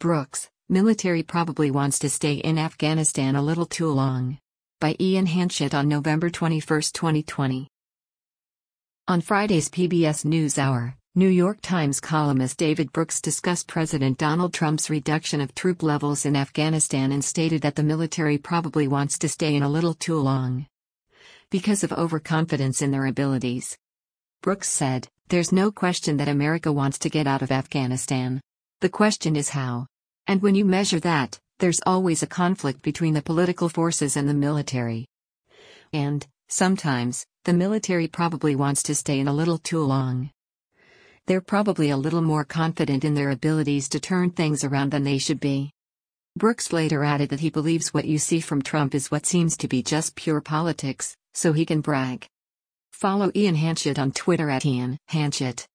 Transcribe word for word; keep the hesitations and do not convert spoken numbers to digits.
Brooks, military probably wants to stay in Afghanistan a little too long. By Ian Hanchett on November twenty-first, twenty twenty. On Friday's P B S NewsHour, New York Times columnist David Brooks discussed President Donald Trump's reduction of troop levels in Afghanistan and stated that the military probably wants to stay in a little too long because of overconfidence in their abilities. Brooks said, "There's no question that America wants to get out of Afghanistan. The question is how. And when you measure that, there's always a conflict between the political forces and the military. And, sometimes, the military probably wants to stay in a little too long. They're probably a little more confident in their abilities to turn things around than they should be." Brooks later added that he believes what you see from Trump is what seems to be just pure politics, so he can brag. Follow Ian Hanchett on Twitter at Ian Hanchett.